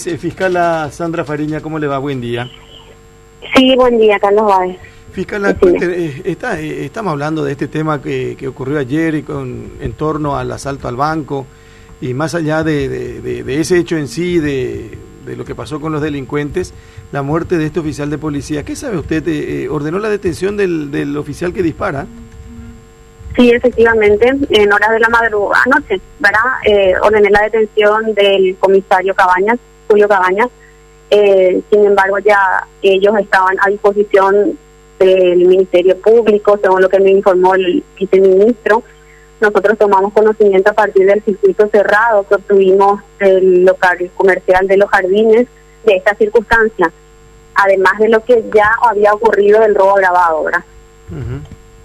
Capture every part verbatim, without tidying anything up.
tardes, eh, fiscala Sandra Fariña, ¿cómo le va? Buen día. Sí, buen día, Carlos Báez. Fiscala, eh, está, eh, estamos hablando de este tema que, que ocurrió ayer y con, en torno al asalto al banco, y más allá de, de, de, de ese hecho en sí, de, de lo que pasó con los delincuentes, la muerte de este oficial de policía. ¿Qué sabe usted? Eh, ¿Ordenó la detención del, del oficial que dispara? Sí, efectivamente, en horas de la madrugada, anoche, ¿verdad? Eh, ordené la detención del comisario Cabañas, Julio Cabañas. Eh, sin embargo, ya ellos estaban a disposición del Ministerio Público, según lo que me informó el viceministro. Nosotros tomamos conocimiento a partir del circuito cerrado que obtuvimos del local comercial de Los Jardines de esta circunstancia, además de lo que ya había ocurrido del robo agravado, ¿verdad? Uh-huh.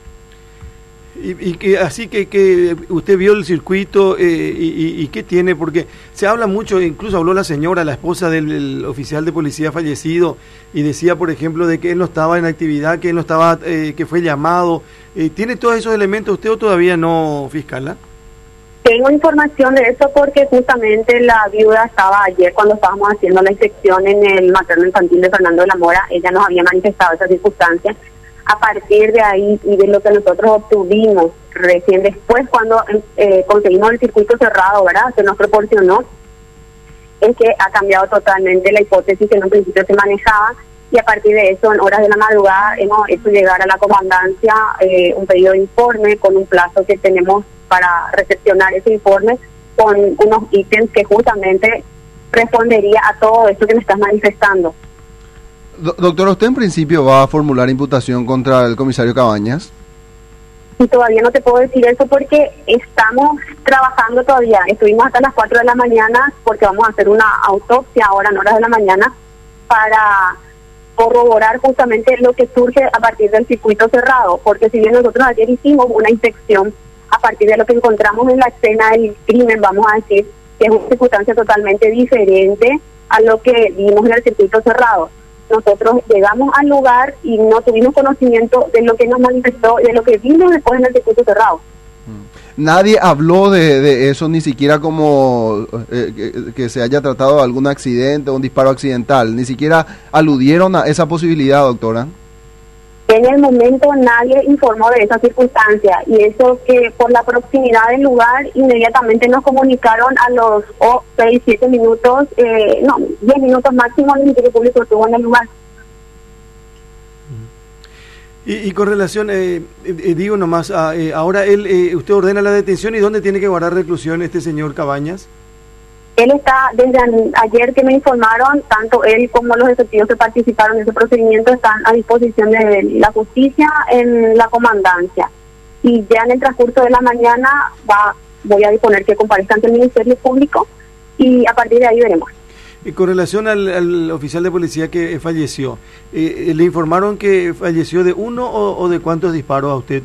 Y, y que así que, que usted vio el circuito eh, y, y, y qué tiene, porque se habla mucho, incluso habló la señora, la esposa del, del oficial de policía fallecido, y decía, por ejemplo, de que él no estaba en actividad, que él no estaba, eh, que fue llamado. Eh, ¿Tiene todos esos elementos usted o todavía no, fiscal? Tengo información de eso porque justamente la viuda estaba ayer cuando estábamos haciendo la inspección en el materno infantil de Fernando de la Mora. Ella nos había manifestado esas circunstancias. A partir de ahí y de lo que nosotros obtuvimos recién después cuando eh, conseguimos el circuito cerrado, ¿verdad?, se nos proporcionó, es que ha cambiado totalmente la hipótesis que en un principio se manejaba, y a partir de eso, en horas de la madrugada, hemos hecho llegar a la comandancia eh, un pedido de informe con un plazo que tenemos para recepcionar ese informe con unos ítems que justamente respondería a todo esto que me estás manifestando. Doctora, ¿usted en principio va a formular imputación contra el comisario Cabañas? Y todavía no te puedo decir eso porque estamos trabajando todavía. Estuvimos hasta las cuatro de la mañana porque vamos a hacer una autopsia ahora en horas de la mañana para corroborar justamente lo que surge a partir del circuito cerrado. Porque si bien nosotros ayer hicimos una inspección a partir de lo que encontramos en la escena del crimen, vamos a decir que es una circunstancia totalmente diferente a lo que vimos en el circuito cerrado. Nosotros llegamos al lugar y no tuvimos conocimiento de lo que nos manifestó, de lo que vimos después en el circuito cerrado. Nadie habló de, de eso, ni siquiera como eh, que, que se haya tratado de algún accidente o un disparo accidental, ni siquiera aludieron a esa posibilidad, doctora. En el momento nadie informó de esa circunstancia, y eso que por la proximidad del lugar inmediatamente nos comunicaron a los oh, seis, siete minutos, eh, no, diez minutos máximo el Ministerio Público estuvo en el lugar. Y, y con relación, eh, eh, digo nomás, a, eh, ahora él, eh, usted ordena la detención, ¿y dónde tiene que guardar reclusión este señor Cabañas? Él está, desde ayer que me informaron, tanto él como los efectivos que participaron en ese procedimiento están a disposición de la justicia en la comandancia. Y ya en el transcurso de la mañana va, voy a disponer que comparezca ante el Ministerio Público y a partir de ahí veremos. Y con relación al, al oficial de policía que falleció, eh, ¿le informaron que falleció de uno o, o de cuántos disparos a usted?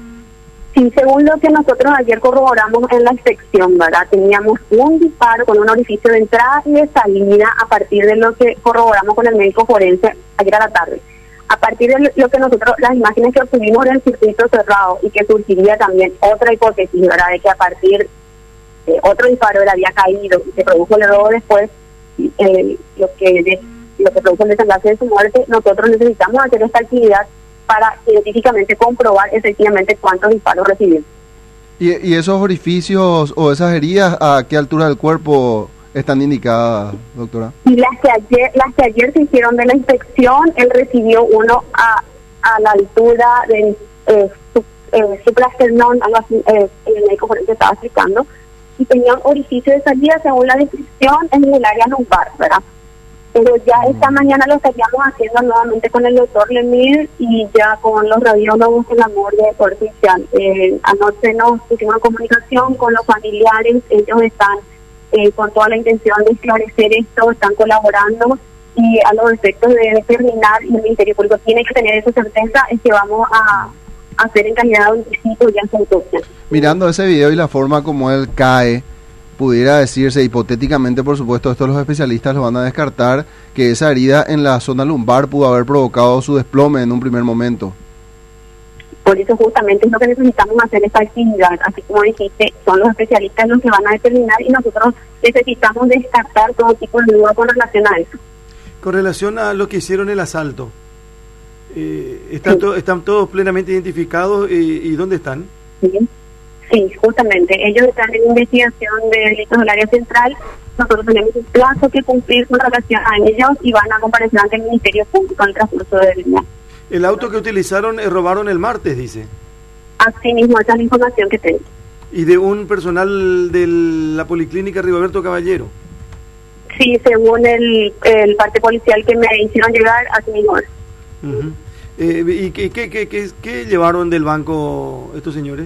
Sí, según lo que nosotros ayer corroboramos en la inspección, ¿verdad? Teníamos un disparo con un orificio de entrada y de salida a partir de lo que corroboramos con el médico forense ayer a la tarde. A partir de lo que nosotros, las imágenes que obtuvimos en el circuito cerrado, y que surgiría también otra hipótesis, ¿verdad?, de que a partir de otro disparo él había caído y se produjo el robo después, eh, lo que de, lo que produjo el desenlace de su muerte, nosotros necesitamos hacer esta actividad para científicamente comprobar efectivamente cuántos disparos recibió. ¿Y, ¿Y esos orificios o esas heridas a qué altura del cuerpo están indicadas, doctora? Y las que ayer las que ayer se hicieron de la inspección, él recibió uno a, a la altura del eh, su, eh, suprasternón, algo así, eh, el médico forense estaba explicando, y tenía un orificio de salida, según la descripción, en el área lumbar, ¿verdad? Pero ya esta mañana lo estaríamos haciendo nuevamente con el doctor Lemir y ya con los radiólogos en la morgue de Puerto Inicial. Eh, anoche nos pusimos en comunicación con los familiares, ellos están eh, con toda la intención de esclarecer esto, están colaborando, y a los efectos de determinar, y el Ministerio Público tiene que tener esa certeza, es que vamos a hacer en calidad de anticipo ya en su autopsia. Mirando ese video y la forma como él cae, pudiera decirse, hipotéticamente, por supuesto, esto los especialistas lo van a descartar, que esa herida en la zona lumbar pudo haber provocado su desplome en un primer momento. Por eso justamente es lo que necesitamos hacer esta actividad, así como dijiste, son los especialistas los que van a determinar, y nosotros necesitamos descartar todo tipo de duda con relación a eso. Con relación a lo que hicieron el asalto, eh, ¿están, sí. to ¿están todos plenamente identificados eh, y dónde están? Sí. sí, justamente, ellos están en investigación de delitos del área central. Nosotros tenemos un plazo que cumplir con relación a ellos y van a comparecer ante el Ministerio Público en el transcurso del día. El auto que utilizaron eh, robaron el martes, dice. Así mismo, esa es la información que tengo. ¿Y de un personal de la Policlínica Rigoberto Caballero? Sí, según el, el parte policial que me hicieron llegar, así mismo. Uh-huh. eh, ¿Y qué, qué, qué, qué, qué llevaron del banco estos señores?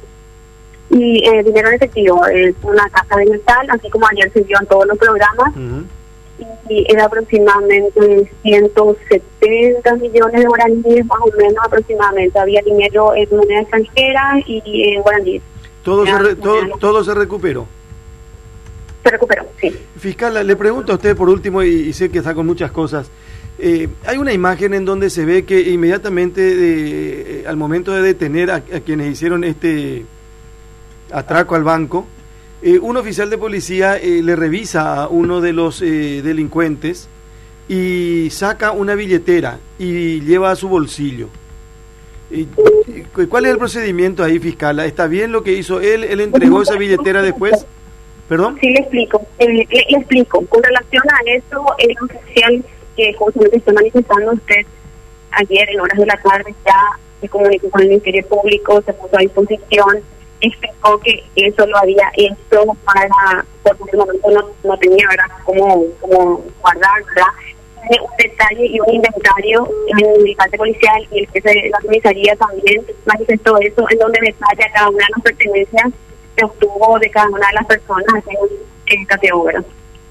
Y eh, dinero en efectivo, es una caja de metal, así como ayer se vio en todos los programas. Uh-huh. Y era aproximadamente ciento setenta millones de guaraníes, más o menos aproximadamente. Había dinero en moneda extranjera y en guaraníes. ¿Todo, se, re, todo, todo se recuperó? Se recuperó, sí. Fiscal, le pregunto a usted por último, y, y sé que está con muchas cosas. Eh, hay una imagen en donde se ve que inmediatamente, de, eh, al momento de detener a, a quienes hicieron este atraco al banco, eh, un oficial de policía eh, le revisa a uno de los eh, delincuentes y saca una billetera y lleva a su bolsillo. Y, ¿cuál es el procedimiento ahí, fiscal? ¿Está bien lo que hizo él? ¿Él entregó esa billetera después? ¿Perdón? Sí, le explico. Eh, le, le explico. Con relación a eso, el oficial que justamente está manifestando usted ayer en horas de la tarde ya se comunicó con el Ministerio Público, se puso a disposición, explicó que eso lo había hecho para, porque en el momento no, no tenía, ¿verdad?, cómo, cómo guardar, ¿verdad?, un detalle y un inventario en el parte policial, y el jefe de la comisaría también manifestó eso, en donde detalla cada una de las pertenencias que obtuvo de cada una de las personas en esta obra.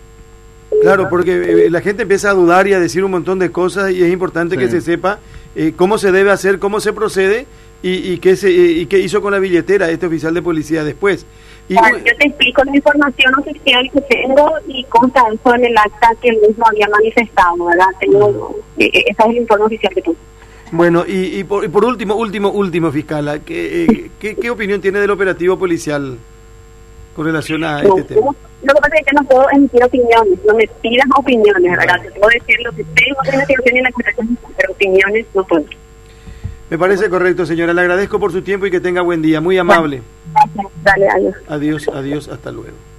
Claro, porque eh, la gente empieza a dudar y a decir un montón de cosas, y es importante sí. que se sepa eh, cómo se debe hacer, cómo se procede y, y, qué se, eh, y qué hizo con la billetera este oficial de policía después. Y, bueno, yo te explico la información oficial que tengo y consta eso en el acta que él mismo había manifestado, ¿verdad? Tengo, eh, esa es el informe oficial que tengo. Bueno, y, y, por, y por último, último, último, fiscal, ¿qué, eh, ¿qué, qué opinión tiene del operativo policial con relación a no, este tema? Lo que pasa es que no puedo emitir opiniones, no me pidas opiniones, ¿verdad? Te puedo decir lo que tengo en la situación y en la conversación, pero opiniones no puedo. Me parece correcto, señora. Le agradezco por su tiempo y que tenga buen día. Muy amable. Gracias. Dale, adiós. Adiós, adiós, hasta luego.